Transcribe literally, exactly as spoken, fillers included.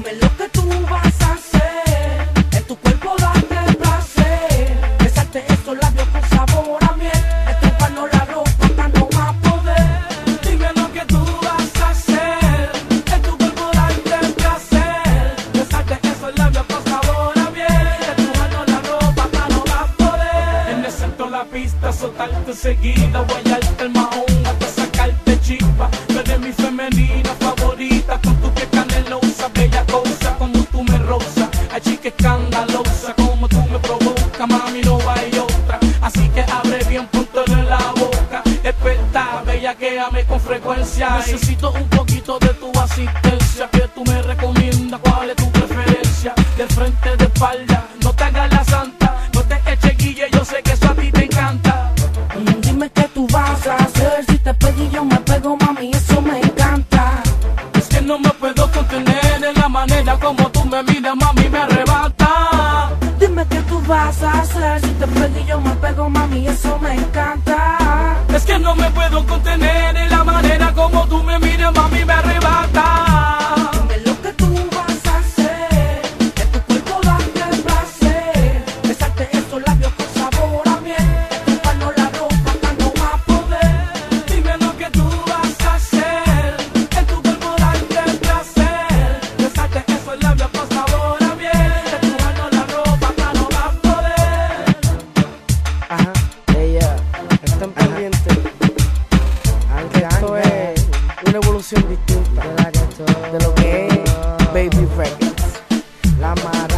Dime lo que tú vas a hacer, en tu cuerpo darte placer, besarte esos labios con sabor a miel, estrujarnos la ropa hasta no más poder. Dime lo que tú vas a hacer, en tu cuerpo darte placer, besarte esos labios con sabor a miel, estrujarnos la ropa hasta no más poder. En el centro de la pista soltarte enseguida, guayarte el mahón hasta sacarte chispa. Tú eres mi femenina favorita, con tu piel canelosa, bella cosa como tú me rozas. Hay chica escandalosa como tú me provocas, mami, no hay otra. Así que abre bien, póntele la boca, experta, bellaquéame con frecuencia. Necesito un poquito de tu asistencia, que tú me recomiendas, cuál es tu preferencia. De frente, de espalda, no te hagas la santa, no te eches guille, yo sé que eso a ti te encanta. Mm, dime qué tú vas a hacer, si te pego y yo me pego, mami, eso me encanta. Es que no me puedo contener en la manera como tú me miras, mami, me arrebata. Dime qué tú vas a hacer, si te pego y yo me pego, mami, eso me encanta. Es que no me puedo contener en la manera como tú me miras, mami, me arrebata. Dime lo que tú vas a hacer, en tu cuerpo darte placer, besarte esos labios con sabor a miel, estrujarnos la ropa hasta no más poder. Dime lo que tú vas a hacer, en tu cuerpo darte placer, besarte esos labios con sabor a miel, estrujarnos la ropa hasta no más poder. Ajá, ella, están pendientes. Aunque esto es una evolución distinta de lo que es Baby Records. La Mara.